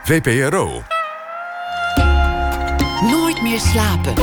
VPRO. Nooit meer slapen.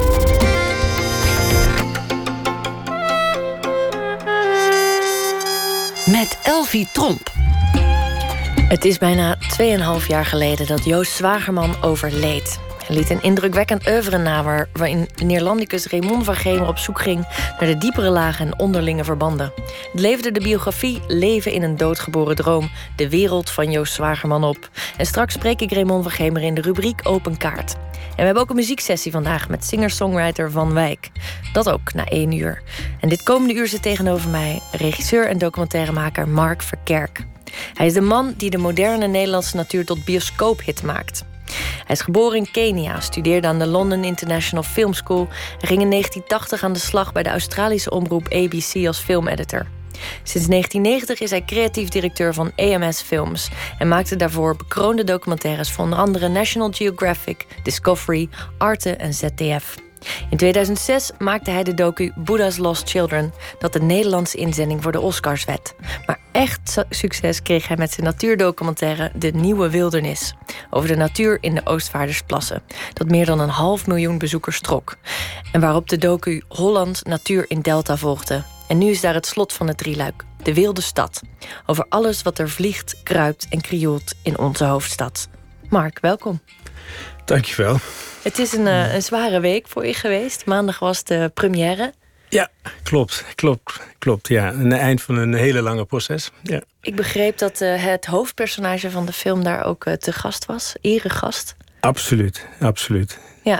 Met Elvie Tromp. Het is bijna 2,5 jaar geleden dat Joost Zwagerman overleed. Hij liet een indrukwekkend oeuvre na waarin Neerlandicus Raymond van Gemer op zoek ging naar de diepere lagen en onderlinge verbanden. Het leverde de biografie Leven in een doodgeboren droom, de wereld van Joost Zwagerman op. En straks spreek ik Raymond van Gemer in de rubriek Open Kaart. En we hebben ook een muzieksessie vandaag met singer-songwriter Van Wijk. Dat ook na 1 uur. En dit komende uur zit tegenover mij regisseur en documentairemaker Mark Verkerk. Hij is de man die de moderne Nederlandse natuur tot bioscoophit maakt. Hij is geboren in Kenia, studeerde aan de London International Film School en ging in 1980 aan de slag bij de Australische omroep ABC als filmeditor. Sinds 1990 is hij creatief directeur van AMS Films en maakte daarvoor bekroonde documentaires voor onder andere National Geographic, Discovery, Arte en ZDF. In 2006 maakte hij de docu Buddha's Lost Children, dat de Nederlandse inzending voor de Oscars werd. Maar echt succes kreeg hij met zijn natuurdocumentaire De Nieuwe Wildernis, over de natuur in de Oostvaardersplassen, dat meer dan 500.000 bezoekers trok. En waarop de docu Holland Natuur in Delta volgde. En nu is daar het slot van het drieluik, De Wilde Stad, over alles wat er vliegt, kruipt en krioelt in onze hoofdstad. Mark, welkom. Dankjewel. Het is een zware week voor je geweest. Maandag was de première. Ja, klopt. Ja, een eind van een hele lange proces. Ja. Ik begreep dat het hoofdpersonage van de film daar ook te gast was. Eregast. Absoluut. Ja.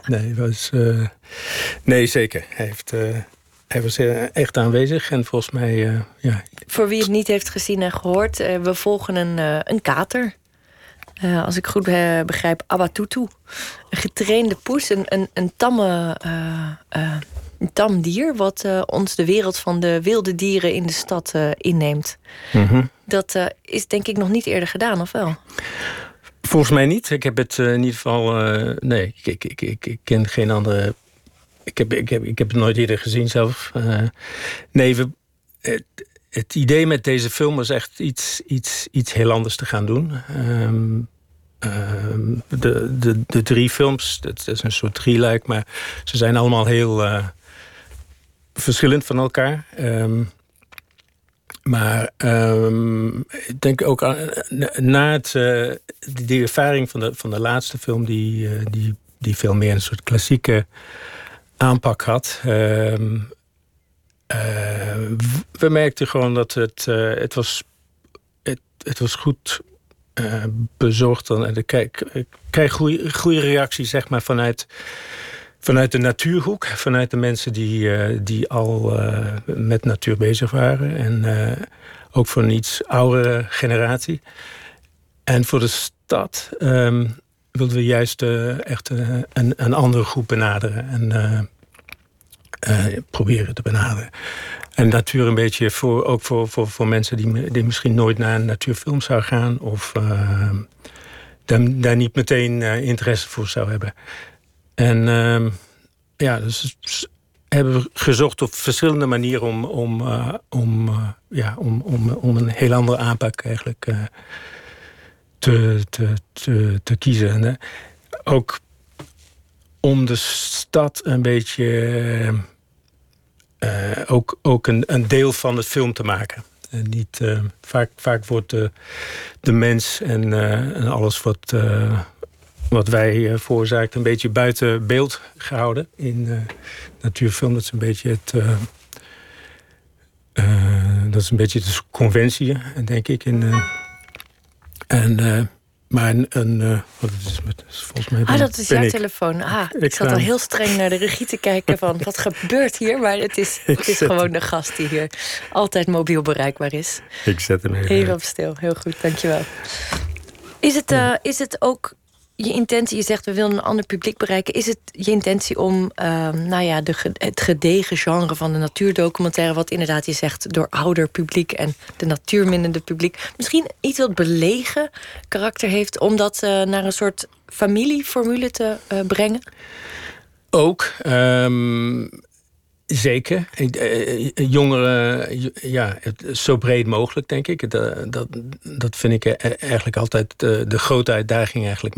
Nee, zeker. Hij was echt aanwezig en volgens mij... ja. Voor wie het niet heeft gezien en gehoord, we volgen een kater. Als ik goed begrijp, Abatutu. Een getrainde poes, een tam dier, wat ons de wereld van de wilde dieren in de stad inneemt. Mm-hmm. Dat is denk ik nog niet eerder gedaan, of wel? Volgens mij niet. Ik heb het in ieder geval... nee, ik ken geen andere... Ik heb het nooit eerder gezien zelf. Het idee met deze film was echt iets heel anders te gaan doen. De 3 films, dat is een soort drieluik, maar ze zijn allemaal heel verschillend van elkaar. Maar ik denk ook na die ervaring van de laatste film, die veel meer een soort klassieke aanpak had. We merkten gewoon dat het was goed bezorgd. En ik krijg goede reacties, zeg maar, vanuit de natuurhoek. Vanuit de mensen die al met natuur bezig waren. En ook voor een iets oudere generatie. En voor de stad wilden we juist echt een andere groep benaderen. En proberen te benaderen. En natuur een beetje ook voor mensen die misschien nooit naar een natuurfilm zou gaan. Of daar niet meteen interesse voor zou hebben. En dus hebben we gezocht op verschillende manieren om een heel andere aanpak eigenlijk te kiezen. En, ook om de stad een beetje ook een deel van het film te maken. En niet, vaak wordt de mens en alles wat wij veroorzaakt een beetje buiten beeld gehouden in natuurfilm. Dat is een beetje de conventie, denk ik. Maar wat is volgens mij dat is jouw telefoon. Ik zat al heel streng naar de regie te kijken van wat gebeurt hier? Maar het is gewoon de gast die hier altijd mobiel bereikbaar is. Ik zet hem even op stil. Heel goed, dankjewel. Is het ook je intentie? Je zegt we willen een ander publiek bereiken. Is het je intentie om het gedegen genre van de natuurdocumentaire, wat inderdaad je zegt door ouder publiek en de natuurminnende publiek, misschien iets wat belegen karakter heeft, om dat naar een soort familieformule te brengen? Ook. Zeker. Jongeren, zo breed mogelijk, denk ik. Dat vind ik eigenlijk altijd de grote uitdaging eigenlijk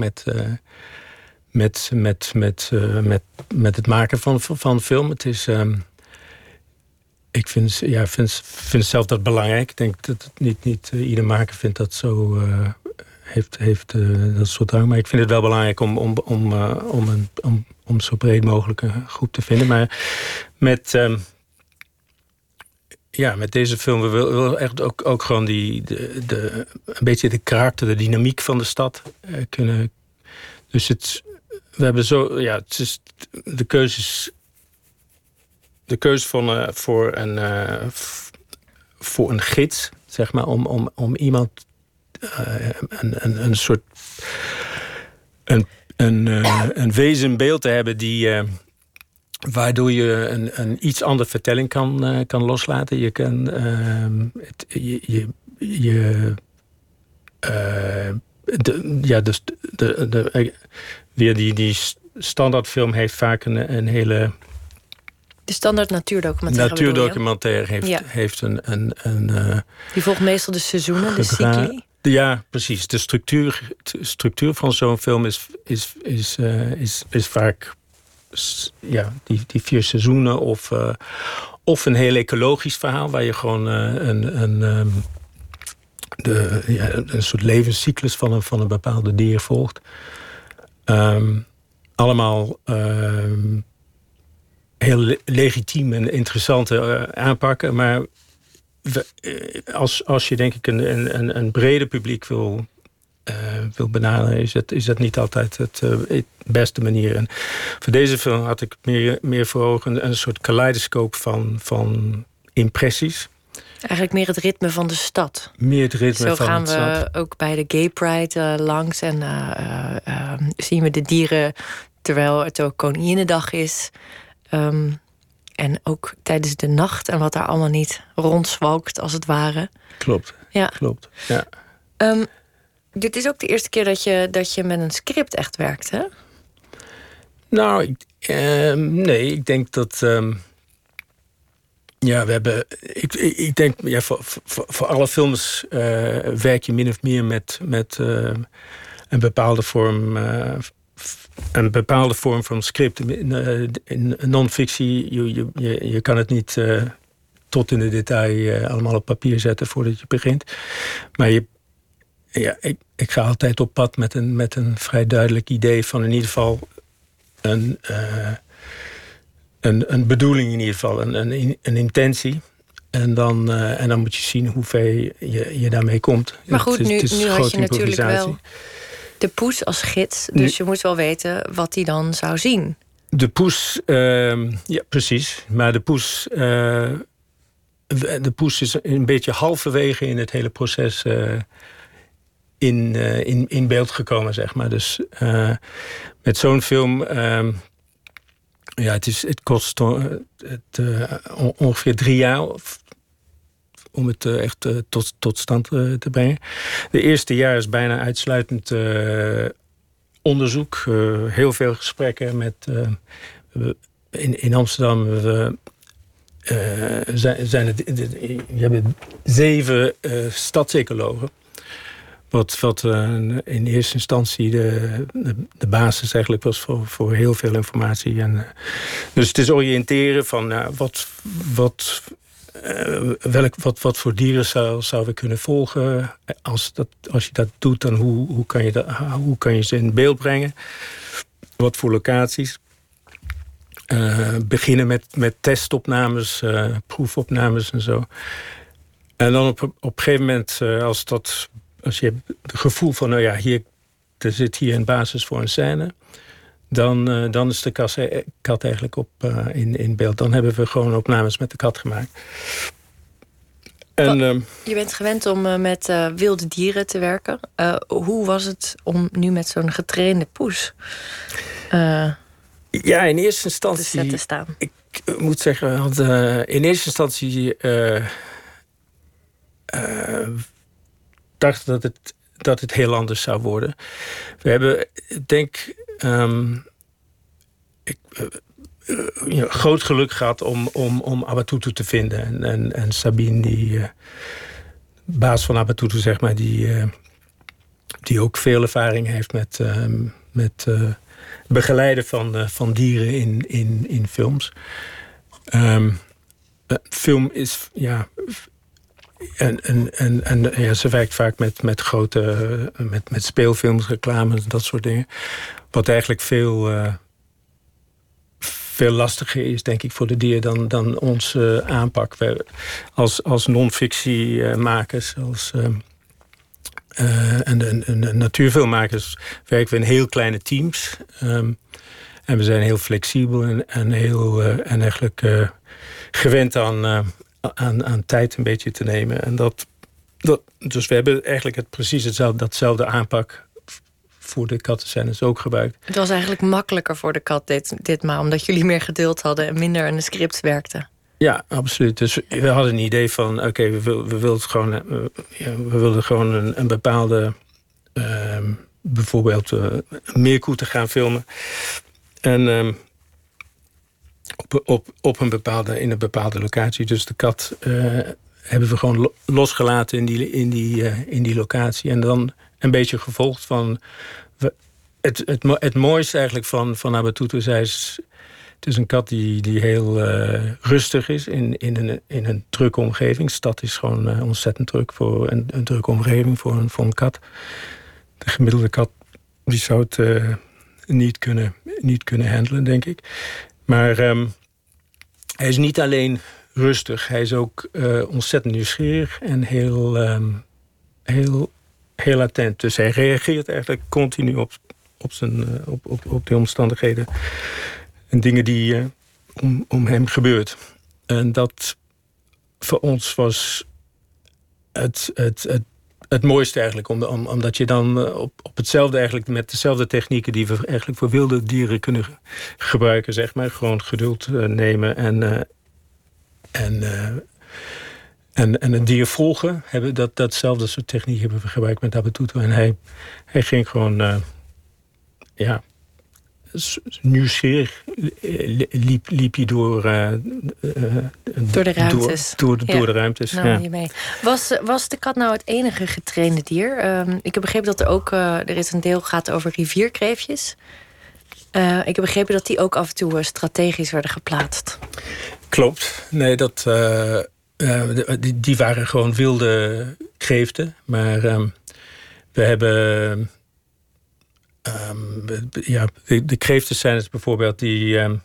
met het maken van film. Het is... Ik vind zelf dat belangrijk. Ik denk dat het niet ieder maker vindt dat zo... heeft dat soort drang. Maar ik vind het wel belangrijk om zo breed mogelijk een groep te vinden. Maar met deze film we willen echt ook gewoon een beetje de karakter, de dynamiek van de stad kunnen. Dus we hebben zo, het is de keuzes. De keuze voor een gids, zeg maar, om iemand een soort een wezenbeeld te hebben die waardoor je een iets andere vertelling kan loslaten. Je kan die standaardfilm heeft vaak een hele... De standaard natuurdocumentaire heeft een die volgt meestal de seizoenen, de cycli. Ja, precies. De structuur van zo'n film is vaak die 4 seizoenen of een heel ecologisch verhaal waar je gewoon een soort levenscyclus van een bepaalde dier volgt. Allemaal heel legitiem en interessante aanpakken, maar als je denk ik een breder publiek wil benaderen, is dat niet altijd het beste manier. En voor deze film had ik meer voor ogen een soort kaleidoscoop van impressies. Eigenlijk meer het ritme van de stad. Meer het ritme Zo van de stad. gaan we ook bij de Gay Pride langs en zien we de dieren terwijl het ook Koninginnedag is. En ook tijdens de nacht en wat daar allemaal niet rondzwalkt, als het ware. Klopt. Ja. Klopt. Ja. Dit is ook de eerste keer dat je met een script echt werkt, hè? Nou, nee, ik denk dat... we hebben... Ik denk, voor alle films werk je min of meer met een bepaalde vorm... een bepaalde vorm van script. In non-fictie, je kan het niet tot in de detail allemaal op papier zetten voordat je begint. Maar ik ga altijd op pad met een vrij duidelijk idee van in ieder geval een bedoeling in ieder geval, een intentie. En dan moet je zien hoe ver je daarmee komt. Maar goed, nu had je natuurlijk wel de poes als gids. Dus je moet wel weten wat hij dan zou zien. De poes, ja precies. Maar de poes is een beetje halverwege in het hele proces in beeld gekomen, zeg maar. Dus met zo'n film... het kost ongeveer 3 jaar om het echt tot stand te brengen. De eerste jaar is bijna uitsluitend onderzoek. Heel veel gesprekken met... in Amsterdam we hebben 7 stadsecologen. Wat in eerste instantie de basis eigenlijk was voor heel veel informatie. Dus het is oriënteren van wat voor dieren zouden we kunnen volgen. Als je dat doet, dan hoe kan je ze in beeld brengen? Wat voor locaties? Beginnen met testopnames, proefopnames en zo. En dan op een gegeven moment, als je het gevoel van, er zit hier een basis voor een scène, dan is de kat eigenlijk in beeld. Dan hebben we gewoon opnames met de kat gemaakt. En, je bent gewend om met wilde dieren te werken. Hoe was het om nu met zo'n getrainde poes in eerste instantie te staan? Ik moet zeggen, want in eerste instantie dacht dat het heel anders zou worden. We hebben, groot geluk gehad om Abatutu te vinden. En Sabine, die baas van Abatutu, zeg maar, die ook veel ervaring heeft met begeleiden van dieren in films. Film is, ja... En ze werkt vaak met grote... met speelfilms, reclames, dat soort dingen. Wat eigenlijk veel lastiger is, denk ik, voor de dier dan onze aanpak. Als non-fictiemakers, en natuurfilmmakers werken we in heel kleine teams. En we zijn heel flexibel en eigenlijk gewend aan tijd een beetje te nemen. En dus we hebben eigenlijk precies datzelfde aanpak voor de kattenscènes ook gebruikt. Het was eigenlijk makkelijker voor de kat ditmaal, omdat jullie meer geduld hadden en minder aan de script werkten. Ja, absoluut. Dus we hadden een idee van, oké, we wilden gewoon een bepaalde, bijvoorbeeld meerkoeten gaan filmen. En in een bepaalde locatie. Dus de kat hebben we gewoon losgelaten in die locatie. En dan een beetje gevolgd van... Het mooiste eigenlijk van Abatutu is... Het is een kat die heel rustig is in een drukke omgeving. De stad is gewoon ontzettend druk voor een drukke omgeving voor een kat. De gemiddelde kat die zou het niet kunnen handelen, denk ik. Maar hij is niet alleen rustig. Hij is ook ontzettend nieuwsgierig en heel attent. Dus hij reageert eigenlijk continu op de omstandigheden en dingen die om hem gebeurt. En dat voor ons was het mooiste eigenlijk. Omdat je dan op hetzelfde eigenlijk, met dezelfde technieken die we eigenlijk voor wilde dieren kunnen gebruiken, zeg maar. Gewoon geduld nemen en het dier volgen. Datzelfde soort techniek hebben we gebruikt met Abatutu. En hij ging gewoon nieuwsgierig liep hij door de ruimtes. Door de ruimtes. Nou, ja. Was de kat nou het enige getrainde dier? Ik heb begrepen dat er is een deel gaat over rivierkreefjes. Ik heb begrepen dat die ook af en toe strategisch werden geplaatst. Klopt. Nee, die waren gewoon wilde kreeften. Maar we hebben... de kreeftenscènes bijvoorbeeld, er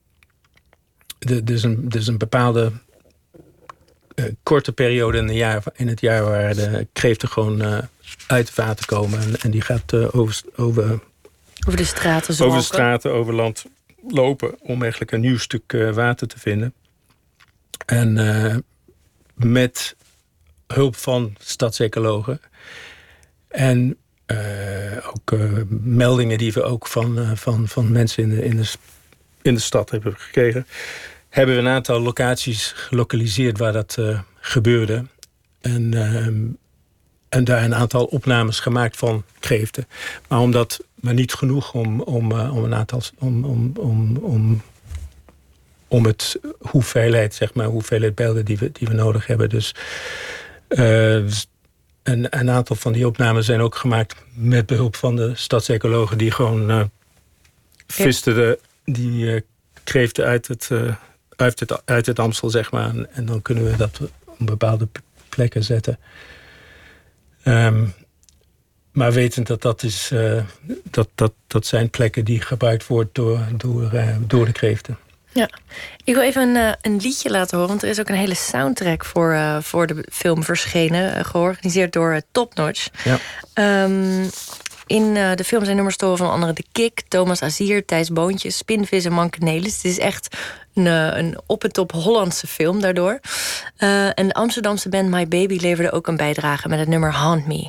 is een bepaalde korte periode in het jaar waar de kreeften gewoon uit het water komen. En die gaat over de straten, over land lopen om eigenlijk een nieuw stuk water te vinden. En met hulp van stadsecologen en ook meldingen die we ook van mensen in de stad hebben gekregen, hebben we een aantal locaties gelokaliseerd waar dat gebeurde. En daar een aantal opnames gemaakt van kreeften. Maar niet genoeg om een aantal om het hoeveelheid beelden die we nodig hebben. Dus een aantal van die opnames zijn ook gemaakt met behulp van de stadsecologen die gewoon visten die kreeften uit het Amstel, zeg maar. En dan kunnen we dat op bepaalde plekken zetten. Maar wetend dat zijn plekken die gebruikt worden door de kreeften. Ja, ik wil even een liedje laten horen, want er is ook een hele soundtrack voor de film verschenen, georganiseerd door Top Notch. Ja. In de film zijn nummers te horen van onder andere De Kik, Thomas Azier, Thijs Boontjes, Spinvis en Mankenelis. Het is echt een op en top Hollandse film daardoor. En de Amsterdamse band My Baby leverde ook een bijdrage met het nummer Haunt Me.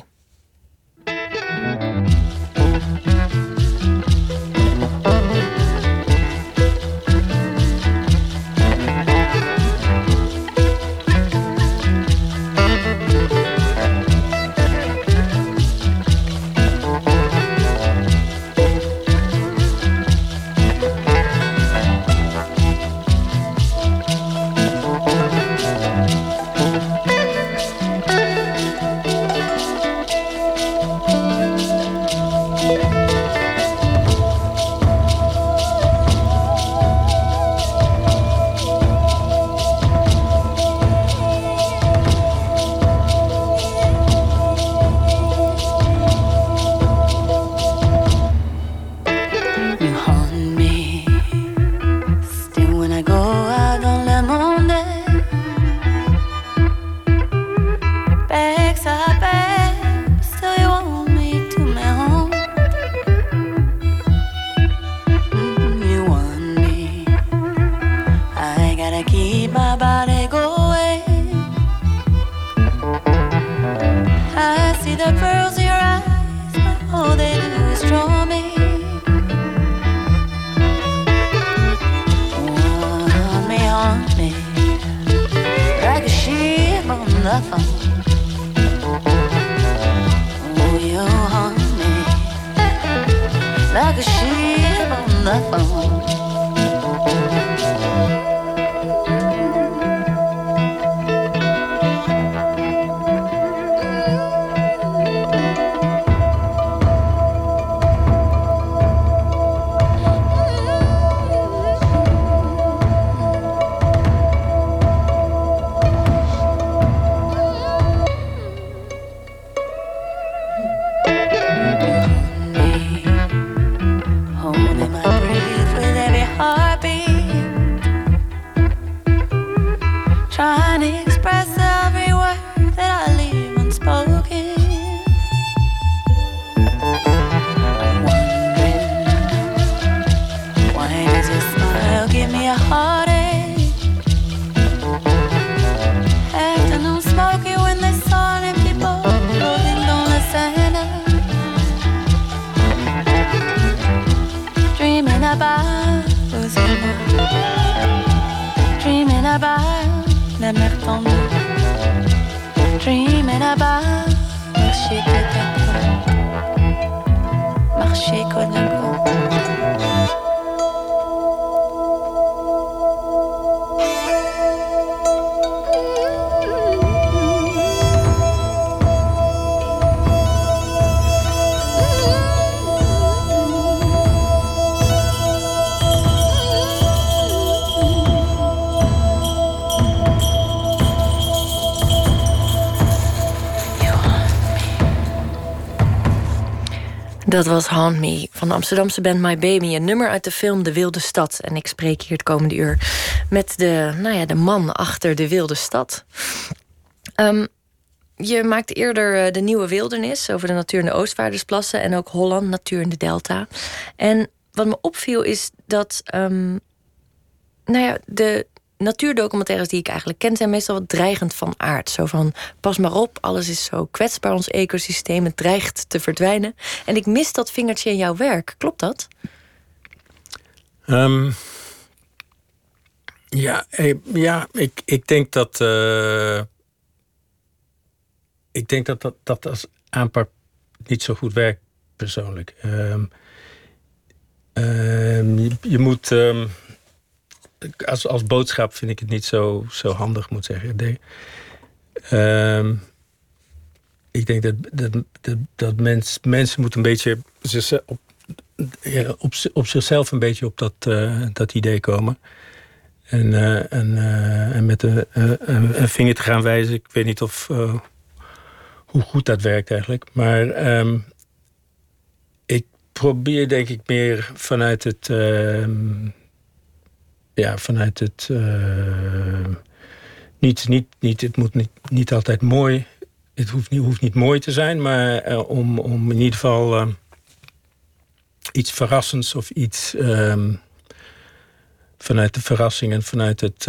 the phone. Oh, you haunt me like a ship on the phone. Trying to express every word that I leave unspoken. I'm wondering, why does your smile give me a heartache? Afternoon smoky when the sun and people rolling on the sand. Dreaming about losing you. Dreaming about la mer tendue, dreaming about marcher côte à côte, marcher côte à côte. Dat was Haunt Me van de Amsterdamse band My Baby. Een nummer uit de film De Wilde Stad. En ik spreek hier het komende uur met de man achter De Wilde Stad. Je maakte eerder De Nieuwe Wildernis over de natuur in de Oostvaardersplassen en ook Holland, natuur in de Delta. En wat me opviel is dat de natuurdocumentaires die ik eigenlijk ken zijn meestal wat dreigend van aard. Zo van, pas maar op, alles is zo kwetsbaar, ons ecosysteem, het dreigt te verdwijnen. En ik mis dat vingertje in jouw werk. Klopt dat? Ik denk dat dat als aanpak niet zo goed werkt, persoonlijk. Je moet als boodschap vind ik het niet zo handig, moet zeggen. Ik denk dat mensen moeten een beetje op zichzelf een beetje op dat idee komen. En met een vinger te gaan wijzen. Ik weet niet hoe goed dat werkt eigenlijk. Maar ik probeer denk ik meer vanuit het het moet niet altijd mooi. Het hoeft niet mooi te zijn, maar om in ieder geval iets verrassends of iets vanuit de verrassing en vanuit het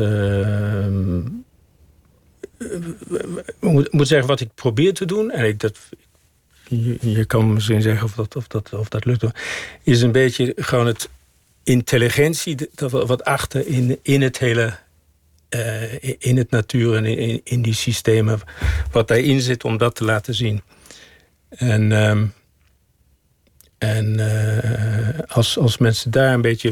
moet zeggen wat ik probeer te doen. En je kan misschien zeggen of dat lukt. Is een beetje gewoon het intelligentie wat achter in het hele in het natuur en in die systemen wat daarin zit om dat te laten zien. Als mensen daar een beetje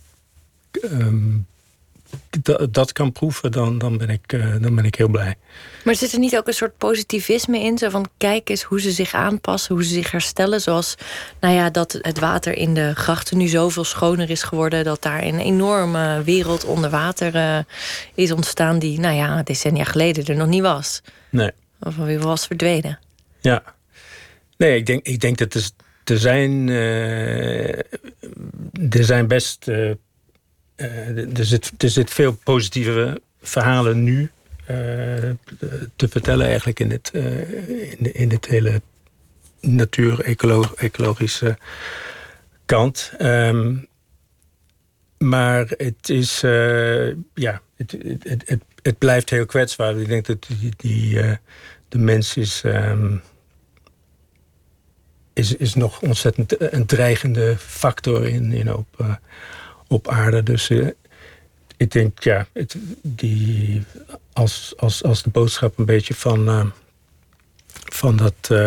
dat kan proeven, dan ben ik heel blij. Maar zit er niet ook een soort positivisme in? Zo van, kijk eens hoe ze zich aanpassen, hoe ze zich herstellen. Zoals dat het water in de grachten nu zoveel schoner is geworden, dat daar een enorme wereld onder water is ontstaan die decennia geleden er nog niet was. Nee. Of weer was verdwenen. Ja. Nee, ik denk dat er zijn best er zit veel positieve verhalen nu te vertellen eigenlijk in het hele natuur-ecologische kant. Maar het is het blijft heel kwetsbaar. Ik denk dat de mens is nog ontzettend een dreigende factor op aarde. Dus ik denk, als de boodschap een beetje van dat...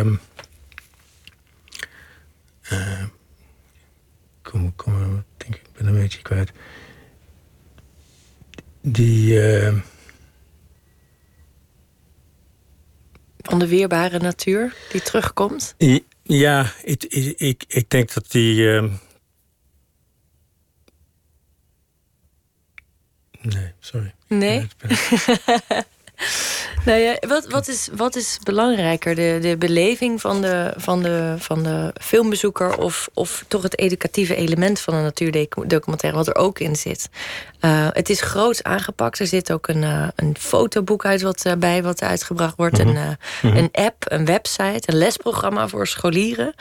denk ik ben een beetje kwijt. Van de weerbare natuur die terugkomt? Ja, ik denk dat die... Nee, sorry. Nee? Nou ja, wat is belangrijker? De beleving van de filmbezoeker... of toch het educatieve element van een natuurdocumentaire... wat er ook in zit? Het is groots aangepakt. Er zit ook een fotoboek uit wat uitgebracht wordt. Een app, een website, een lesprogramma voor scholieren.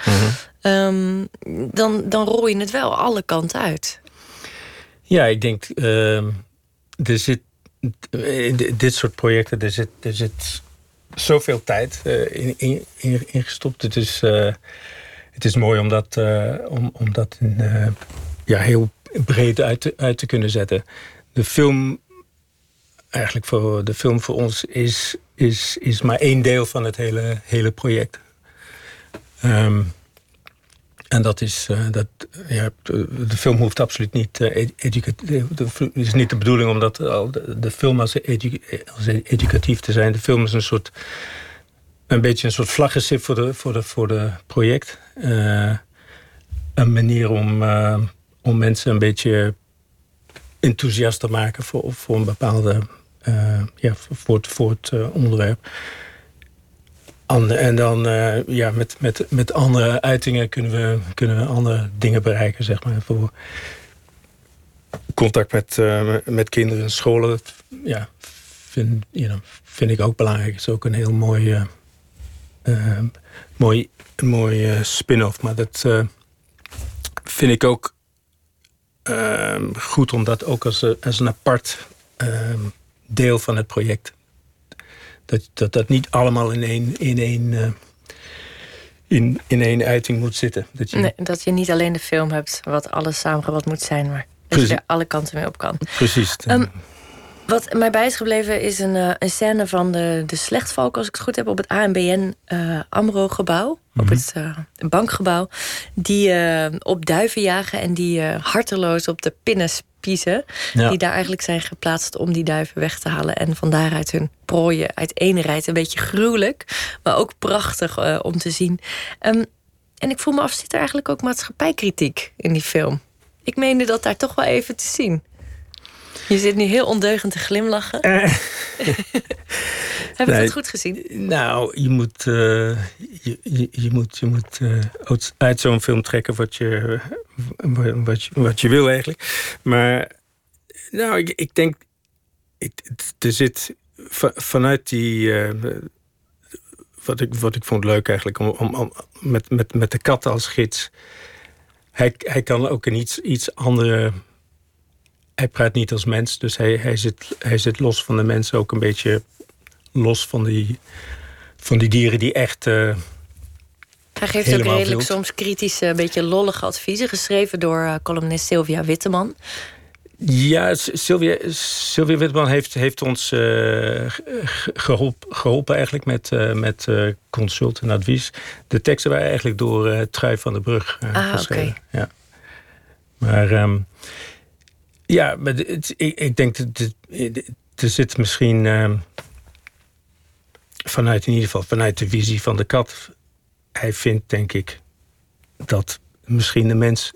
Dan rol je het wel alle kanten uit. Ja, ik denk... er zit... In dit soort projecten, er zit zoveel tijd in gestopt. Het is mooi om dat heel breed uit te kunnen zetten. De film voor ons is maar één deel van het hele project. En dat is... de film hoeft absoluut niet educatief... Het is niet de bedoeling om de film als educatief te zijn. De film is een beetje een soort vlaggenschip voor de project. Een manier om mensen een beetje enthousiast te maken voor een bepaalde... voor het onderwerp. En dan met andere uitingen kunnen we andere dingen bereiken, zeg maar. Voor contact met kinderen en scholen, vind ik ook belangrijk. Het is ook een heel mooi spin-off. Maar dat vind ik ook goed om dat ook als een apart deel van het project... Dat niet allemaal in één uiting moet zitten. Dat je niet alleen de film hebt wat alles samengevat moet zijn... maar dat je er alle kanten mee op kan. Precies. Wat mij bij is gebleven is een scène van de slechtvalk... als ik het goed heb, op het ANBN AMRO-gebouw. Op het bankgebouw. Die op duiven jagen en die harteloos op de pinnen spiezen. Ja. Die daar eigenlijk zijn geplaatst om die duiven weg te halen. En van daaruit hun prooien uiteenrijdt. Een beetje gruwelijk, maar ook prachtig om te zien. En ik vroeg me af, zit er eigenlijk ook maatschappijkritiek in die film? Ik meende dat daar toch wel even te zien. Je zit nu heel ondeugend te glimlachen. Heb ik dat goed gezien? Nou, je moet uit zo'n film trekken wat je wil eigenlijk. Maar nou, ik denk... Er zit vanuit die... Wat ik vond leuk eigenlijk... om met de kat als gids... Hij kan ook een iets andere... Hij praat niet als mens, dus hij zit los van de mensen. Ook een beetje los van die dieren die echt... Hij geeft ook redelijk soms kritische, een beetje lollige adviezen... geschreven door columnist Sylvia Witteman. Ja, Sylvia Witteman heeft ons geholpen eigenlijk met consult en advies. De teksten waren eigenlijk door Trui van der Brug geschreven. Okay. Ja. Maar... Ja, maar ik denk dat er zit misschien vanuit de visie van de kat. Hij vindt, denk ik, dat misschien de mens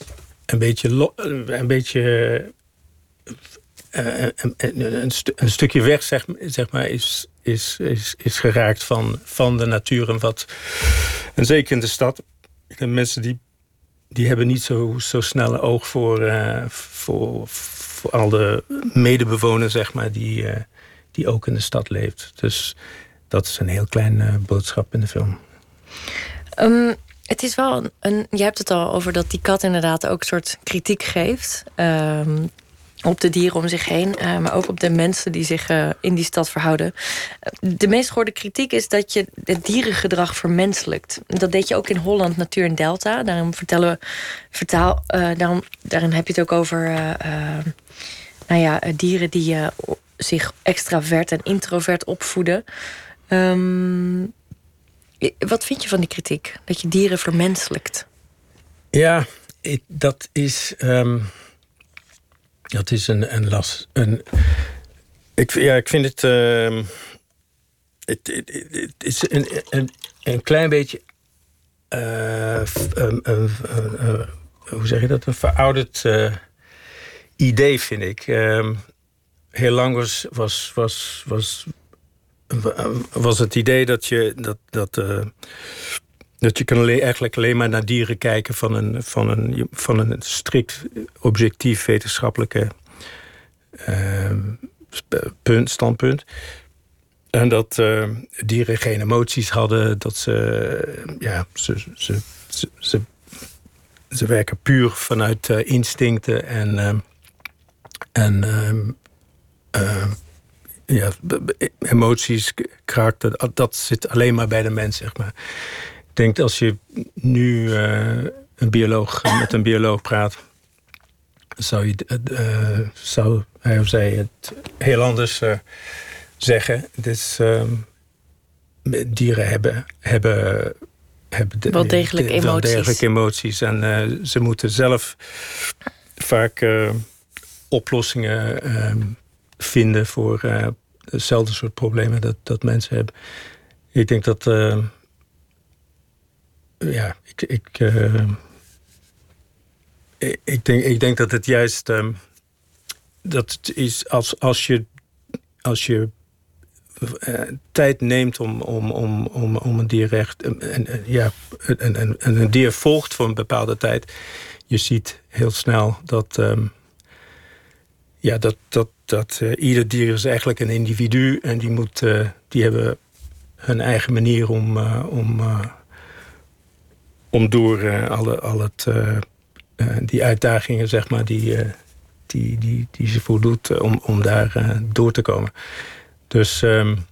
een stukje weg, zeg maar, is geraakt van de natuur en zeker in de stad. De mensen die hebben niet zo snel een oog voor al de medebewoners, zeg maar, die ook in de stad leeft. Dus dat is een heel klein boodschap in de film. Het is wel je hebt het al over dat die kat inderdaad ook een soort kritiek geeft. Op de dieren om zich heen, maar ook op de mensen die zich in die stad verhouden. De meest gehoorde kritiek is dat je het dierengedrag vermenselijkt. Dat deed je ook in Holland Natuur en Delta. Daarom daarin heb je het ook over dieren die zich extravert en introvert opvoeden. Wat vind je van die kritiek? Dat je dieren vermenselijkt? Ja, dat is een last. Ik vind het... Het is een klein beetje... hoe zeg je dat? Een verouderd idee, vind ik. Heel lang was het idee dat je kan eigenlijk alleen maar naar dieren kijken van een strikt objectief wetenschappelijke standpunt. En dat dieren geen emoties hadden, dat ze werken puur vanuit instincten en emoties, karakter, dat zit alleen maar bij de mens, zeg maar. Ik denk dat als je nu met een bioloog praat, zou hij of zij het heel anders zeggen. Dus dieren hebben wel degelijk emoties. En ze moeten zelf vaak oplossingen vinden voor hetzelfde soort problemen dat mensen hebben. Ik denk dat ik denk dat het juist dat het is als je tijd neemt om een dier en een dier volgt voor een bepaalde tijd, je ziet heel snel dat ieder dier is eigenlijk een individu en die hebben hun eigen manier om door die uitdagingen, zeg maar, die ze voordoet, om daar door te komen. Dus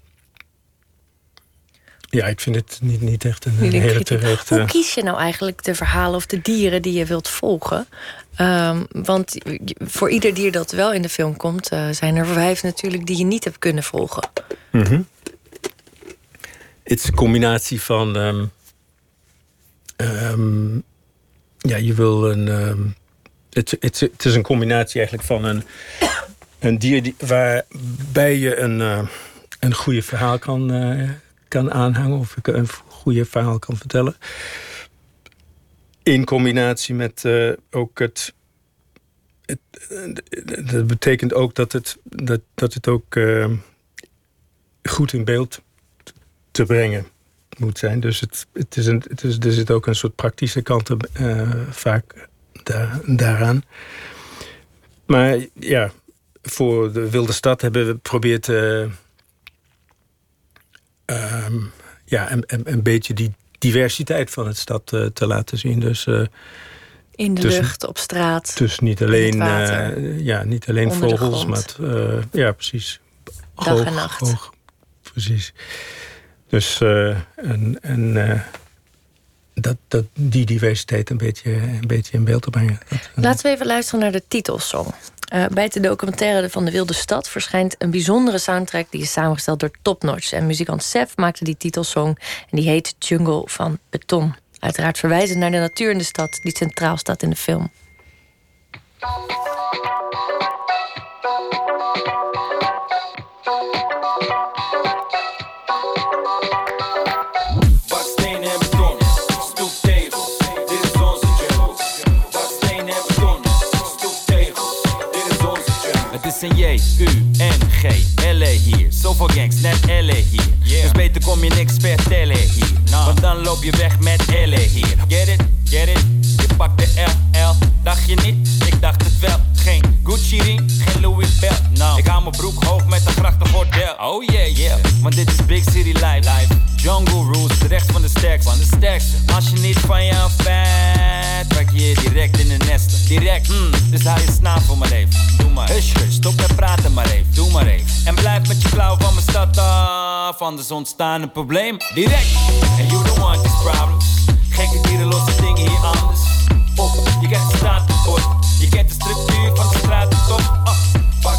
ik vind het niet echt een hele terechte... Hoe kies je nou eigenlijk de verhalen of de dieren die je wilt volgen? Want voor ieder dier dat wel in de film komt, zijn er 5 natuurlijk die je niet hebt kunnen volgen. Mm-hmm. Het is een combinatie van... je wil een... Het is een combinatie eigenlijk van een dier waarbij je een goede verhaal kan aanhangen, of een goede verhaal kan vertellen. In combinatie met ook dat betekent ook dat het ook goed in beeld te brengen moet zijn. Dus er zit ook een soort praktische kanten vaak daaraan. Maar ja, voor de Wilde Stad hebben we geprobeerd een beetje die diversiteit van het stad te laten zien. Dus in de lucht, op straat. Dus niet alleen, niet alleen vogels, maar precies. Dag en nacht. Hoog, precies. Dus die diversiteit een beetje in beeld te brengen. Laten we even luisteren naar de titelsong. Bij de documentaire van de Wilde Stad verschijnt een bijzondere soundtrack die is samengesteld door Top Notch. En muzikant Sef maakte die titelsong en die heet Jungle van Beton. Uiteraard verwijzend naar de natuur in de stad die centraal staat in de film. En J-U-N-G-L-E hier. Zoveel gangs, net L.A. hier. Dus beter kom je niks vertellen hier. Want dan loop je weg met L.A. hier. Get it? Je pakt de L. Dacht je niet? Ik dacht het wel. Geen Gucci ring, geen Louis belt. No. Ik hou mijn broek hoog met een grachtig bordel. Oh yeah. Want dit is Big City Life. Jungle rules, de recht van de sterkste. Als je niet van je afbijt, pak je je direct in de nesten. Direct, dus hou je snavel maar even. Doe maar. Hush, stop met praten maar even. Doe maar even. En blijf met je klauw van mijn stad af. Anders ontstaan een probleem. Direct. And you don't want these problems. Gekke dieren lossen dingen hier anders. Op, je krijgt een statenbord. Je kent de structuur van de straat top.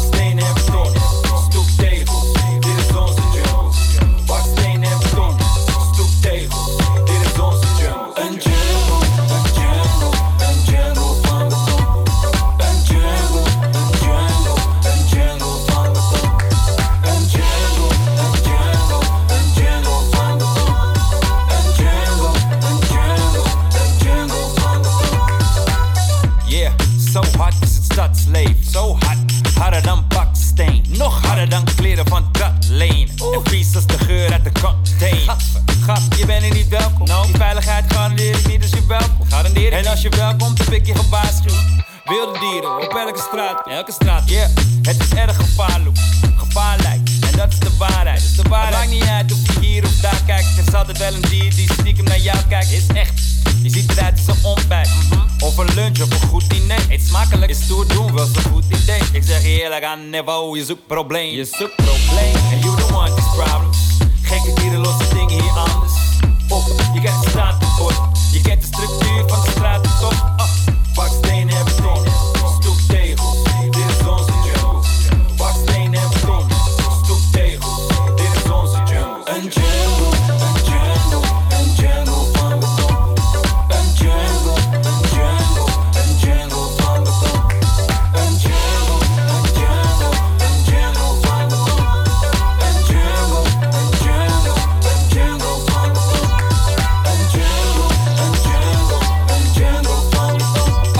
So hot is het stadslave. So hot, harder dan baksteen. Nog harder dan kleren van Kathleen. En vies als de geur uit de container. Gast, je bent hier niet welkom. Die veiligheid garandeer ik niet, dus je welkom. En als je welkomt, heb ik je gewaarschuwd. Wilde dieren op elke straat, yeah. Het is erg gevaarlijk, gevaarlijk. En dat is de waarheid, Het maakt niet uit of je hier of daar kijkt. Er is altijd wel een dier die stiekem naar jou kijkt. Is echt, je ziet eruit als een ontbijt. Of een lunch of een goed diner. Eet smakelijk, is stoer doen, wel zo'n goed idee. Ik zeg je eerlijk aan niveau, je zoekt probleem. En you don't want these problems. Gekke dieren lossen dingen hier anders op. Je kent de straatbord, je kent de structuur van de straatentop. Baksteen en beton, stoeptegels, dit is onze jungle. Baksteen en beton, stoeptegels, dit is onze jungle. Een jungle, een jungle, een jungle van beton. Een jungle, een jungle, een jungle van beton. Een jungle, een jungle, een jungle van beton. Een jungle, een jungle, een jungle van beton. Een jungle, een jungle, een jungle van beton.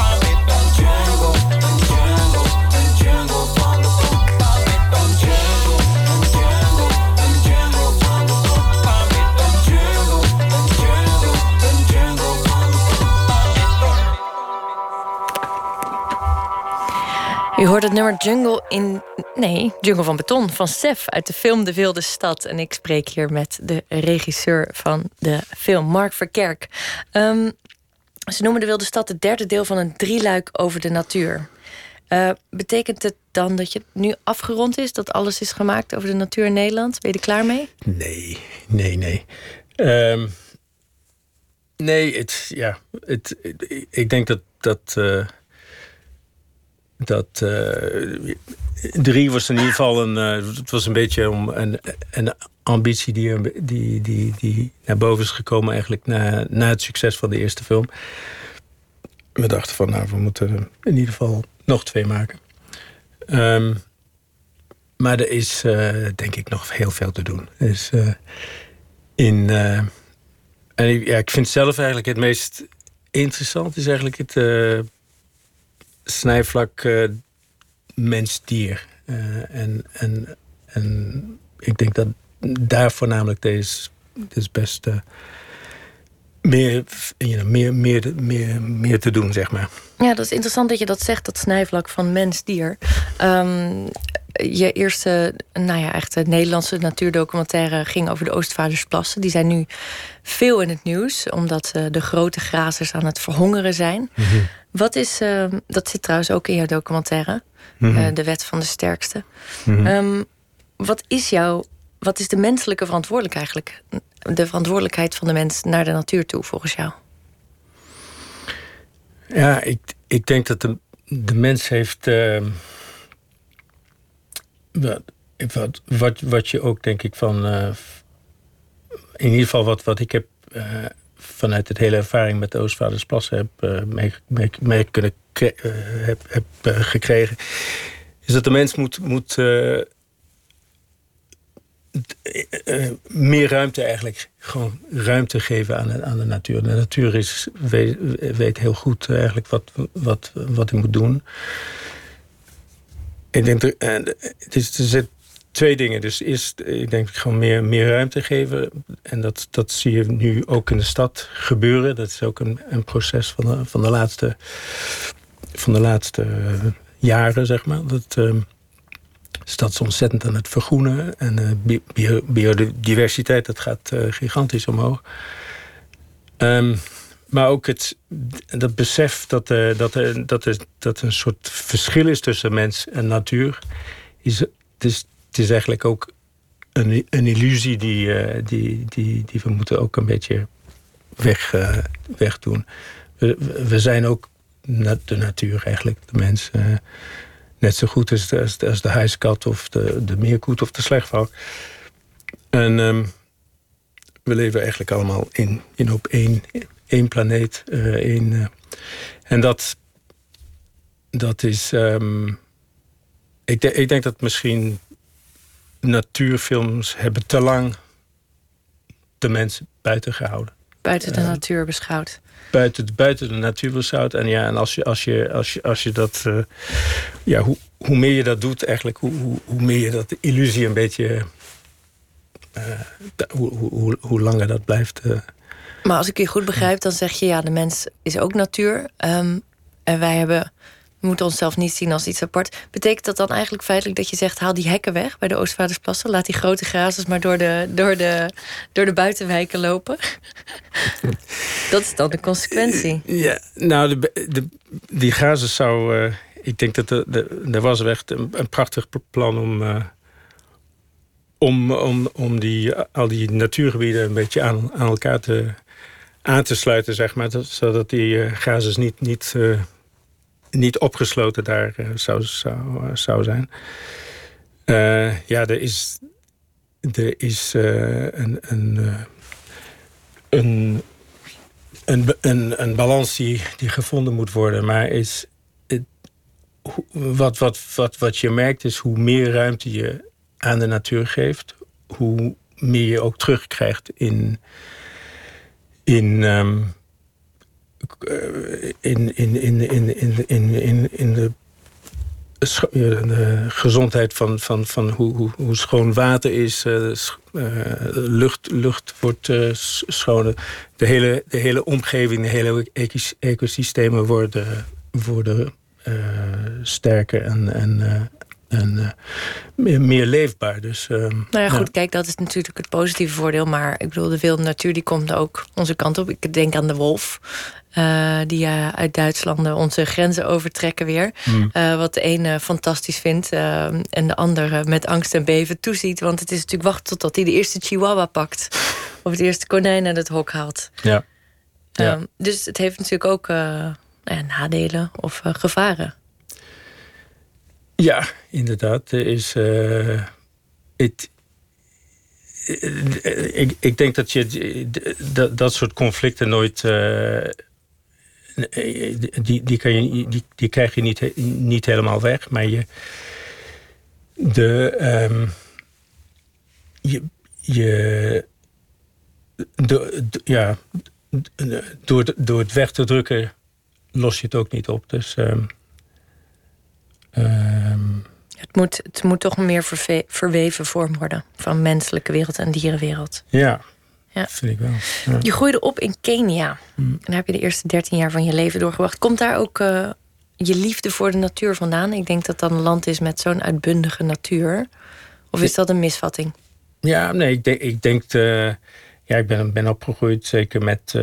U hoort het nummer Jungle van Beton van Sef uit de film De Wilde Stad. En ik spreek hier met de regisseur van de film, Mark Verkerk. Ze noemen De Wilde Stad het derde deel van een drieluik over de natuur. Betekent het dan dat je nu afgerond is, dat alles is gemaakt over de natuur in Nederland? Ben je er klaar mee? Nee. Ik denk dat 3 was in ieder geval het was een beetje een ambitie die naar boven is gekomen eigenlijk na het succes van de eerste film. We dachten van, we moeten in ieder geval nog 2 maken. Maar er is denk ik nog heel veel te doen. Dus, ik vind zelf eigenlijk het meest interessant is eigenlijk het snijvlak mens-dier. En ik denk dat daar voornamelijk deze best meer te doen, zeg maar. Ja, dat is interessant dat je dat zegt, dat snijvlak van mens-dier. Je eerste, echt Nederlandse natuurdocumentaire ging over de Oostvaardersplassen. Die zijn nu veel in het nieuws, omdat de grote grazers aan het verhongeren zijn. Mm-hmm. Dat zit trouwens ook in jouw documentaire. Mm-hmm. De wet van de sterkste. Mm-hmm. Wat is de menselijke verantwoordelijkheid eigenlijk? De verantwoordelijkheid van de mens naar de natuur toe, volgens jou? Ja, ik denk dat de mens heeft wat je ook, denk ik, van in ieder geval wat ik heb vanuit het hele ervaring met de Oostvaardersplassen heb gekregen, is dat de mens moet meer ruimte eigenlijk, gewoon ruimte geven aan de natuur. De natuur weet heel goed eigenlijk wat hij moet doen. Ik denk er zit 2 dingen. Dus eerst, ik denk gewoon meer ruimte geven. En dat zie je nu ook in de stad gebeuren. Dat is ook een proces van de laatste jaren, zeg maar. De stad is ontzettend aan het vergroenen. En de biodiversiteit, dat gaat gigantisch omhoog. Maar ook dat besef dat een soort verschil is tussen mens en natuur. Het is eigenlijk ook een illusie die we moeten ook een beetje wegdoen. We zijn ook de natuur eigenlijk, de mens. Net zo goed als de huiskat of de meerkoet of de slechtvalk. En we leven eigenlijk allemaal op één planeet. En dat is... Ik denk dat misschien natuurfilms hebben te lang de mensen buiten gehouden. Buiten de natuur beschouwd. Buiten de natuur beschouwd. En als je dat... hoe meer je dat doet, eigenlijk, hoe meer je dat illusie een beetje... hoe langer dat blijft. Maar als ik je goed begrijp, dan zeg je... de mens is ook natuur. En we moeten onszelf niet zien als iets apart. Betekent dat dan eigenlijk feitelijk dat je zegt... haal die hekken weg bij de Oostvaardersplassen... laat die grote grazers maar door de buitenwijken lopen? Dat is dan de consequentie. Ja, nou, die grazers zou... ik denk dat er was echt een prachtig plan om al die natuurgebieden een beetje aan elkaar aan te sluiten, zeg maar. Zodat die grazers niet opgesloten daar zou zijn. Er is een balans die gevonden moet worden. Maar wat je merkt is hoe meer ruimte je aan de natuur geeft, hoe meer je ook terugkrijgt in de gezondheid van hoe schoon water is, lucht wordt schoner. De hele omgeving, de hele ecosystemen worden sterker en meer leefbaar. Dus, goed, kijk, dat is natuurlijk het positieve voordeel. Maar ik bedoel, de wilde natuur die komt ook onze kant op. Ik denk aan de wolf. Die uit Duitsland onze grenzen overtrekken weer. Wat de een fantastisch vindt. En de ander met angst en beven toeziet. Want het is natuurlijk wachten totdat hij de eerste chihuahua pakt. Of het eerste konijn uit het hok haalt. Ja. Dus het heeft natuurlijk ook nadelen of gevaren. Ja, inderdaad. Er is... Ik denk dat je dat soort conflicten nooit... Die krijg je niet helemaal weg. Maar door het weg te drukken los je het ook niet op. Dus... Het moet toch een meer verweven vorm worden van menselijke wereld en dierenwereld. Ja. Vind ik wel. Ja. Je groeide op in Kenia. En daar heb je de eerste 13 jaar van je leven doorgebracht. Komt daar ook je liefde voor de natuur vandaan? Ik denk dat dat een land is met zo'n uitbundige natuur. Of is dat een misvatting? Ja, nee, ik denk... ik ben opgegroeid zeker met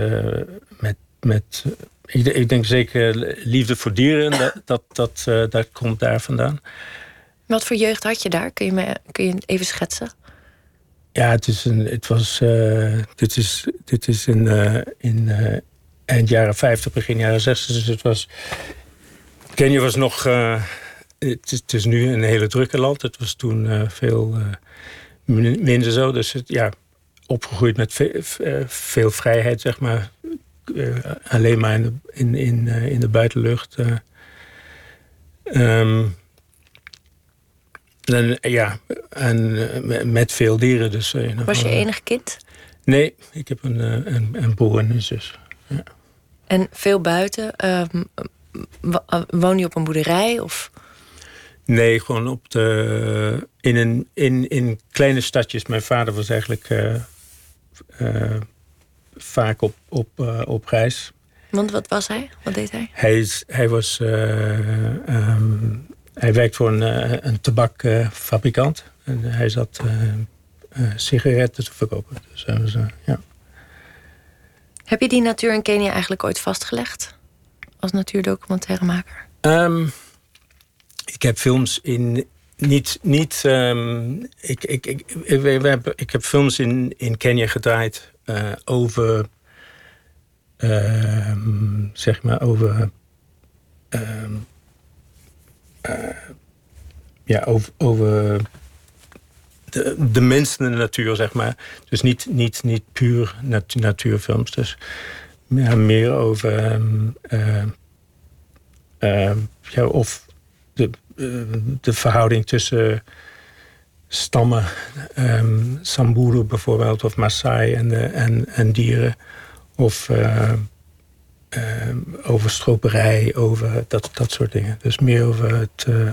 ik denk zeker liefde voor dieren. Dat komt daar vandaan. Wat voor jeugd had je daar? Kun je even schetsen? Ja, dit is in eind jaren 50, begin jaren 60. Dus Kenia was nog... het is nu een hele drukke land. Het was toen veel minder zo. Dus opgegroeid met veel vrijheid, zeg maar. Alleen maar in de buitenlucht. En met veel dieren. Dus, was je enig kind? Nee, ik heb een broer en een zus. Ja. En veel buiten? Woon je op een boerderij? Of? Nee, gewoon in kleine stadjes. Mijn vader was eigenlijk vaak op reis. Want wat was hij? Wat deed hij? Hij werkt voor een tabakfabrikant. En hij zat sigaretten te verkopen. Dus ja. Heb je die natuur in Kenia eigenlijk ooit vastgelegd? Als natuurdocumentairemaker? Ik heb films in... Ik heb films in Kenia gedraaid over... zeg maar over... over de mensen en de natuur, zeg maar. Dus niet puur natuurfilms. Dus meer over... of de verhouding tussen stammen, Samburu bijvoorbeeld, of Maasai en dieren. Of over stroperij, over dat soort dingen. Dus meer over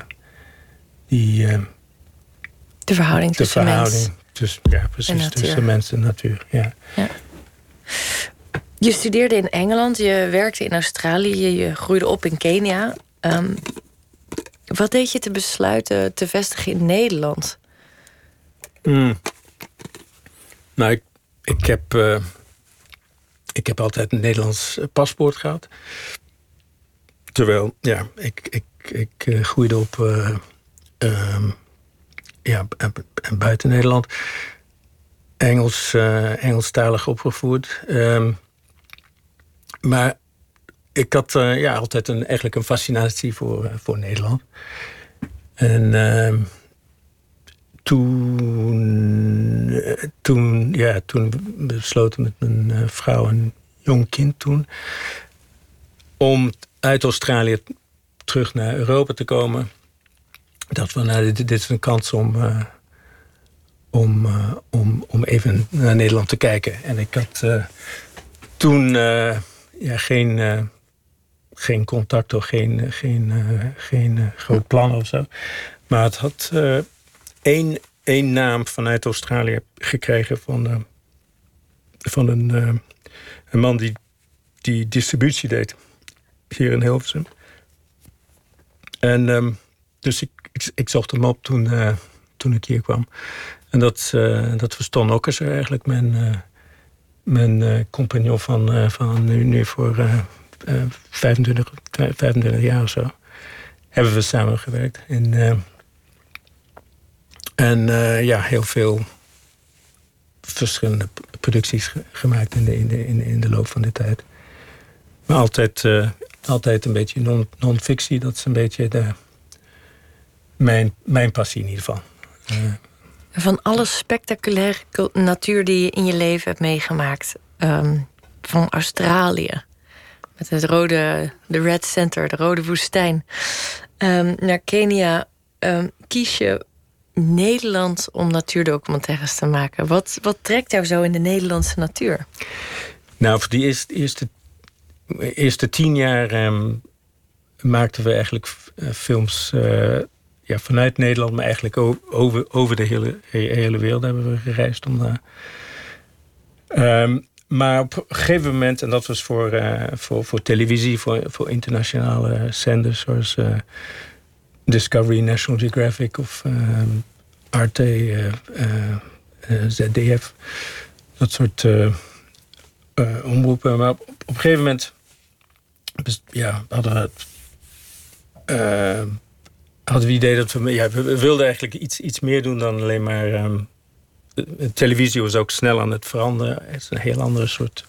de verhouding tussen mens tussen mens en natuur. Ja. Ja. Je studeerde in Engeland, je werkte in Australië, je groeide op in Kenia. Wat deed je te besluiten te vestigen in Nederland? Nou, ik heb altijd een Nederlands paspoort gehad. Terwijl, ja, ik groeide op buiten Nederland. Engelstalig opgevoed. Maar ik had altijd eigenlijk een fascinatie voor Nederland. En toen besloten met mijn vrouw en jong kind toen om uit Australië terug naar Europa te komen. Dat we dit is een kans om even naar Nederland te kijken. En ik had toen geen contact of geen groot plan of zo. Maar het had één naam vanuit Australië gekregen van een man die distributie deed hier in Hilversum. En dus ik zocht hem op toen ik hier kwam. En dat was Ton Okkerser eigenlijk, mijn compagnon van nu voor 25 jaar of zo. Hebben we samengewerkt. En heel veel verschillende producties gemaakt in de loop van de tijd. Maar altijd een beetje non-fictie. Dat is een beetje mijn passie in ieder geval. Van alle spectaculaire natuur die je in je leven hebt meegemaakt. Van Australië. Met de Red Center, de rode woestijn. Naar Kenia. Kies je Nederland om natuurdocumentaires te maken. Wat trekt jou zo in de Nederlandse natuur? Nou, voor die eerste 10 jaar maakten we eigenlijk films vanuit Nederland, maar eigenlijk over de hele wereld hebben we gereisd om maar op een gegeven moment, en dat was voor televisie, voor internationale zenders zoals Discovery, National Geographic of Arte, ZDF, dat soort omroepen. Maar op een gegeven moment hadden we het idee dat we wilden eigenlijk iets meer doen dan alleen maar televisie was ook snel aan het veranderen. Het is een heel andere soort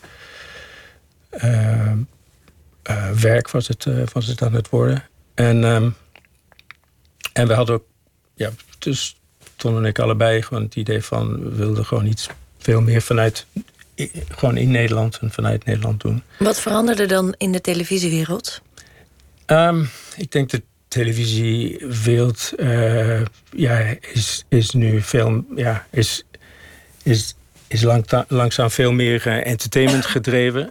werk was het aan het worden. En we hadden ook, dus Ton en ik allebei gewoon het idee van we wilden gewoon iets veel meer gewoon in Nederland en vanuit Nederland doen. Wat veranderde dan in de televisiewereld? Ik denk de televisiewereld is nu veel is langzaam veel meer entertainment gedreven.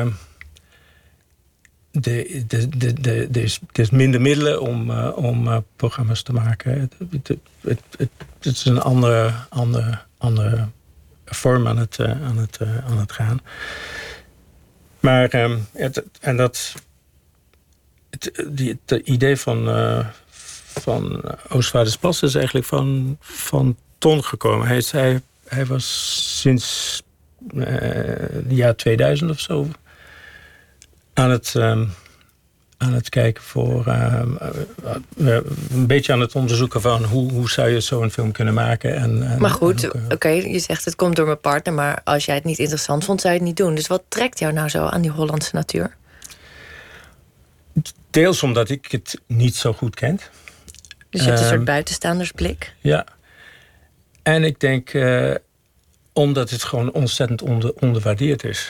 Er is minder middelen om programma's te maken. Het is een andere vorm aan het gaan. Maar het idee van Oostvaardersplass is eigenlijk van Ton gekomen. Hij was sinds het jaar 2000 of zo aan het kijken voor een beetje aan het onderzoeken van hoe zou je zo'n film kunnen maken. Maar goed, oké, je zegt het komt door mijn partner, maar als jij het niet interessant vond, zou je het niet doen. Dus wat trekt jou nou zo aan die Hollandse natuur? Deels omdat ik het niet zo goed ken. Dus je hebt een soort buitenstaandersblik? Ja. En ik denk omdat het gewoon ontzettend onderwaardeerd is.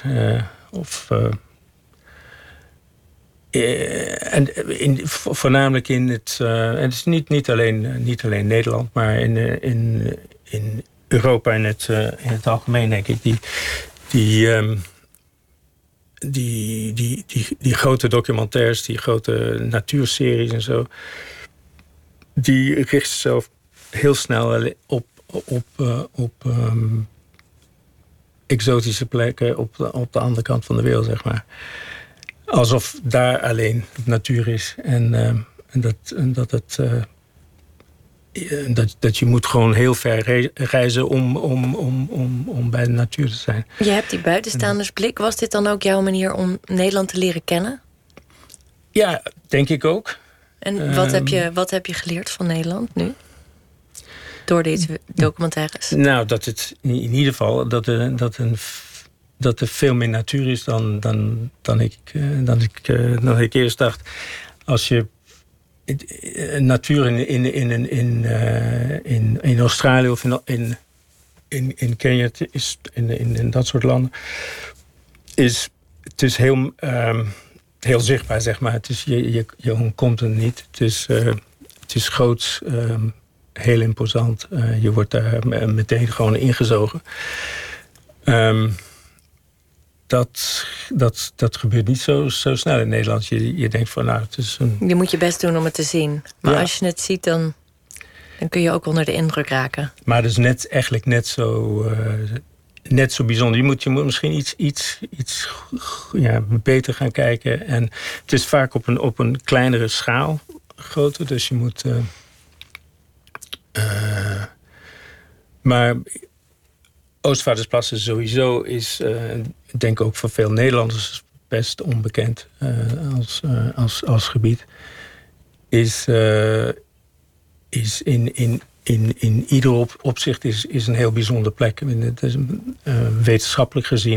Voornamelijk in het... en het is niet alleen Nederland, maar in Europa in het algemeen, denk ik. die grote documentaires, die grote natuurseries en zo, die richten zichzelf heel snel op exotische plekken op de andere kant van de wereld, zeg maar. Alsof daar alleen natuur is. En dat je moet gewoon heel ver reizen om bij de natuur te zijn. Je hebt die buitenstaandersblik. Was dit dan ook jouw manier om Nederland te leren kennen? Ja, denk ik ook. En wat heb je geleerd van Nederland nu? Door deze documentaires? Nou, dat het in ieder geval dat er veel meer natuur is dan ik eerst dacht. Als je natuur in Australië of in Kenia is in dat soort landen het is heel zichtbaar, zeg maar. Het is, je ontkomt er niet. Het is groots, heel imposant. Je wordt daar meteen gewoon ingezogen. Dat gebeurt niet zo snel in Nederland. Je denkt van, nou, het is een... Je moet je best doen om het te zien. Maar als je het ziet, dan kun je ook onder de indruk raken. Maar het is eigenlijk net zo bijzonder. Je moet misschien iets beter gaan kijken. En het is vaak op een kleinere schaal groter. Dus je moet... maar Oostvaardersplassen sowieso is, denk ik ook voor veel Nederlanders best onbekend als gebied. Is in ieder opzicht is een heel bijzondere plek. Wetenschappelijk gezien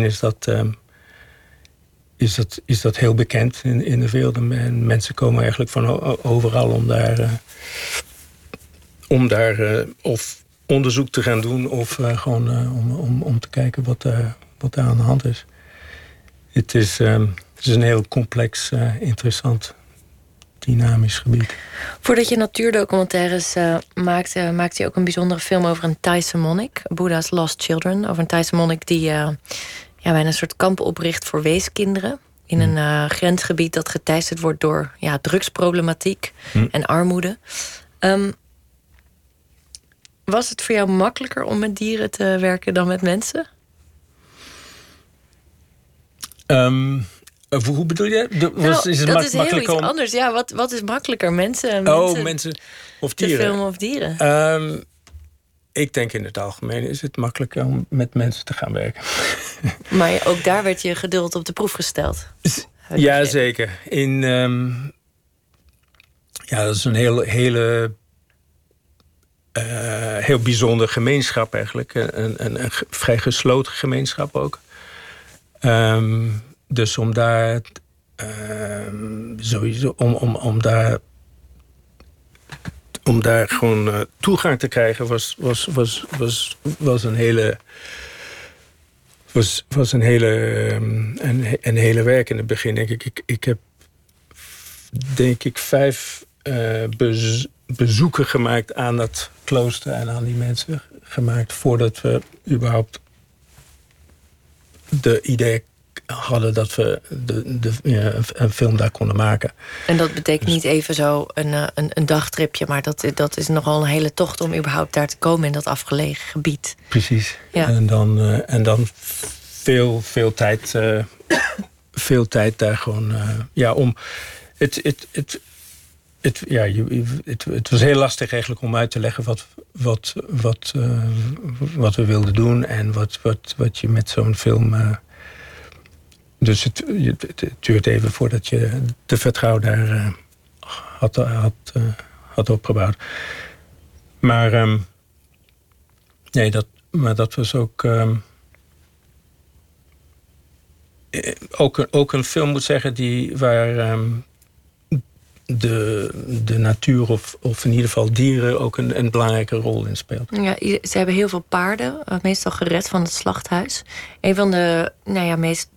is dat heel bekend in de wereld. En mensen komen eigenlijk van overal om daar of onderzoek te gaan doen of gewoon om te kijken wat daar aan de hand is. Het is een heel complex, interessant, dynamisch gebied. Voordat je natuurdocumentaires maakte je ook een bijzondere film over een Thaise monnik, Buddha's Lost Children. Over een Thaise monnik die bijna een soort kamp opricht voor weeskinderen in een grensgebied dat geteisterd wordt door drugsproblematiek en armoede. Was het voor jou makkelijker om met dieren te werken dan met mensen? Hoe bedoel je? Is het dat is heel iets anders. Ja, wat is makkelijker? Mensen of dieren? Te filmen of dieren? Ik denk in het algemeen is het makkelijker om met mensen te gaan werken. Maar ook daar werd je geduld op de proef gesteld. Ja, zeker. Dat is een heel bijzonder gemeenschap eigenlijk. Een vrij gesloten gemeenschap ook. Dus om daar sowieso om daar gewoon toegang te krijgen was een hele werk in het begin. Ik heb denk ik 5 bezoeken gemaakt aan dat klooster en aan die mensen gemaakt voordat we überhaupt de idee hadden dat we een film daar konden maken. En dat betekent niet even zo een dagtripje, maar dat is nogal een hele tocht om überhaupt daar te komen in dat afgelegen gebied. Precies. Ja. En dan veel tijd daar gewoon om het was heel lastig eigenlijk om uit te leggen wat we wilden doen en wat je met zo'n film. Dus het duurt even voordat je de vertrouwen daar had opgebouwd. Maar dat was ook een film, moet zeggen, waar de natuur of in ieder geval dieren ook een belangrijke rol in speelt. Ja, ze hebben heel veel paarden, meestal gered van het slachthuis. Een van de meest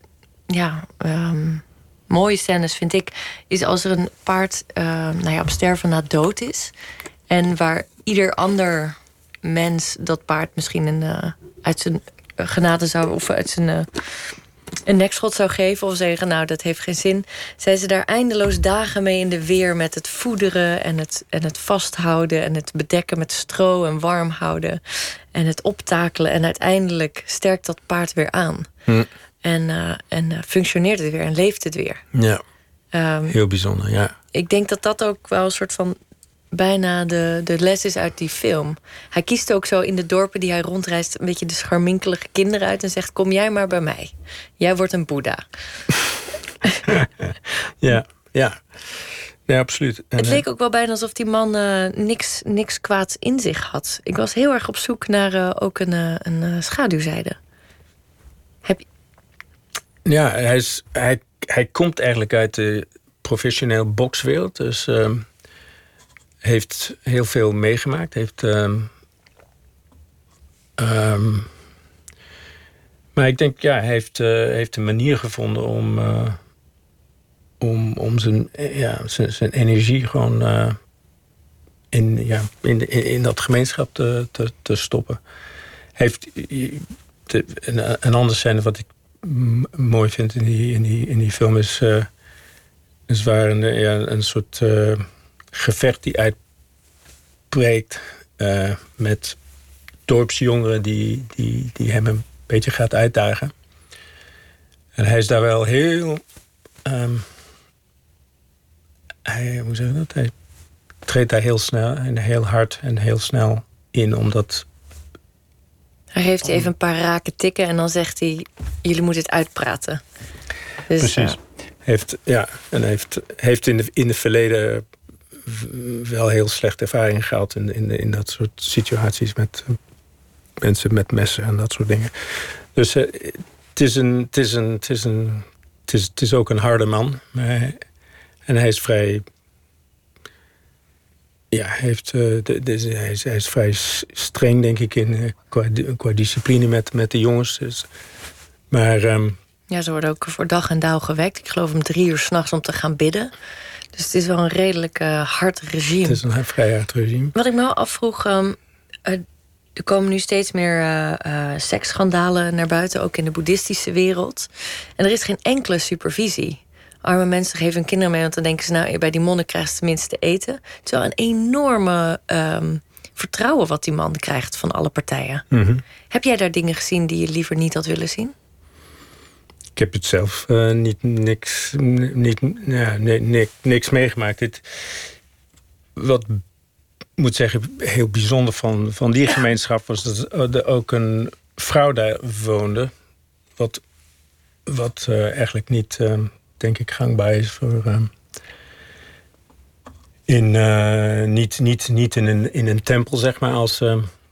mooie scènes, vind ik, is als er een paard op sterven na dood is. En waar ieder ander mens dat paard misschien uit zijn genade zou, of uit zijn een nekschot zou geven of zeggen, nou, dat heeft geen zin, zijn ze daar eindeloos dagen mee in de weer met het voederen en het vasthouden en het bedekken met stro en warm houden en het optakelen. En uiteindelijk sterkt dat paard weer aan. En functioneert het weer en leeft het weer. Ja, heel bijzonder, ja. Ik denk dat dat ook wel een soort van bijna de les is uit die film. Hij kiest ook zo in de dorpen die hij rondreist een beetje de scharminkelige kinderen uit en zegt, kom jij maar bij mij. Jij wordt een boeddha. Ja, absoluut. En, het leek ook wel bijna alsof die man niks kwaads in zich had. Ik was heel erg op zoek naar ook een schaduwzijde. Heb je... Ja, hij komt eigenlijk uit de professioneel bokswereld. Dus heeft heel veel meegemaakt. Maar ik denk, ja, hij heeft een manier gevonden om zijn energie gewoon in dat gemeenschap te stoppen. Een andere scène wat ik mooi vind in die film is waar een soort gevecht die uitbreekt met dorpsjongeren die hem een beetje gaat uitdagen. En hij is daar wel heel... Hij treedt daar heel snel en heel hard en heel snel in, omdat... Hij geeft even een paar rake tikken en dan zegt hij, jullie moeten het uitpraten. Dus, precies. Heeft in het verleden wel heel slechte ervaring gehad in dat soort situaties met mensen met messen en dat soort dingen. Dus het is ook een harde man. En hij is vrij... Ja, hij is vrij streng, denk ik, qua discipline met de jongens. Dus, maar... ja, ze worden ook voor dag en dauw gewekt. Ik geloof om 3 uur 's nachts om te gaan bidden. Dus het is wel een redelijk hard regime. Het is een vrij hard regime. Wat ik me wel afvroeg... er komen nu steeds meer seksschandalen naar buiten, ook in de boeddhistische wereld. En er is geen enkele supervisie. Arme mensen geven hun kinderen mee, want dan denken ze, nou, bij die monnik krijgt ze tenminste eten. Het is wel een enorme vertrouwen wat die man krijgt van alle partijen. Mm-hmm. Heb jij daar dingen gezien die je liever niet had willen zien? Ik heb het zelf niks meegemaakt. Wat moet zeggen, heel bijzonder van die gemeenschap was dat er ook een vrouw daar woonde. Wat eigenlijk niet, denk ik, gangbaar is voor... niet in een tempel, zeg maar, als...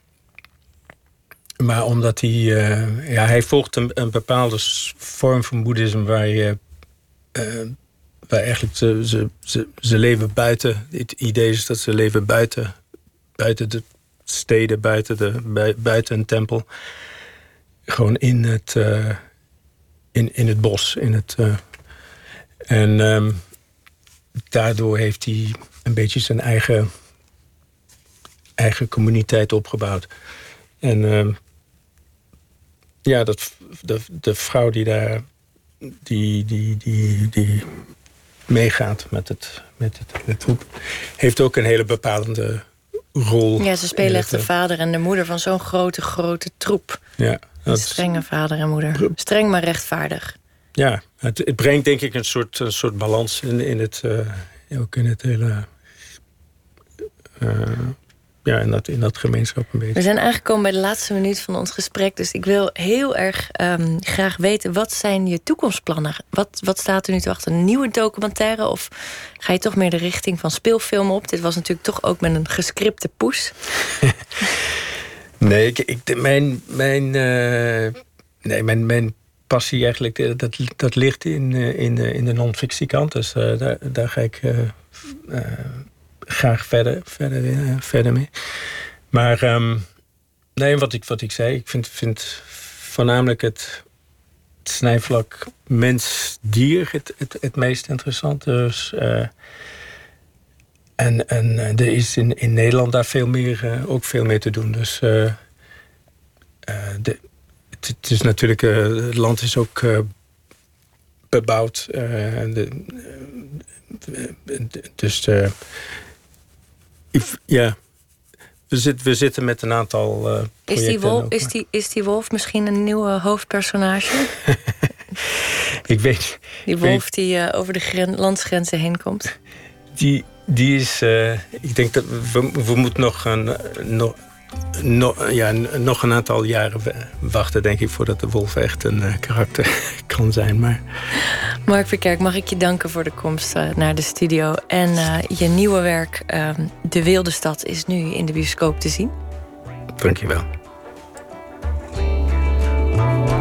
maar omdat hij volgt een bepaalde vorm van boeddhisme waar eigenlijk ze leven buiten. Het idee is dat ze leven buiten de steden, buiten een tempel. Gewoon in het bos. Daardoor heeft hij een beetje zijn eigen communiteit opgebouwd. En de vrouw die daar die meegaat met de troep, heeft ook een hele bepalende rol. Ja, ze spelen echt de vader en de moeder van zo'n grote troep. Ja, een strenge vader en moeder. Streng maar rechtvaardig. Ja, het brengt denk ik een soort balans ook in het hele... in dat gemeenschap een beetje. We zijn aangekomen bij de laatste minuut van ons gesprek. Dus ik wil heel erg graag weten, wat zijn je toekomstplannen? Wat staat er nu te wachten? Een nieuwe documentaire? Of ga je toch meer de richting van speelfilm op? Dit was natuurlijk toch ook met een gescripte poes. Nee, mijn passie eigenlijk, dat ligt in de non-fictiekant. Dus daar ga ik... graag verder mee. Maar wat ik zei, ik vind voornamelijk het snijvlak mens-dier het meest interessant. Dus, en er is in Nederland daar ook veel meer te doen. Dus het is natuurlijk, het land is ook bebouwd. We zitten met een aantal projecten. Is die wolf misschien een nieuwe hoofdpersonage? Ik weet. Die wolf die over de landsgrenzen heen komt. Die is. Ik denk dat we moeten nog een aantal jaren wachten, denk ik, voordat de wolf echt een karakter kan zijn. Maar Mark Verkerk, mag ik je danken voor de komst naar de studio. En je nieuwe werk, De Wilde Stad, is nu in de bioscoop te zien. Dank je wel.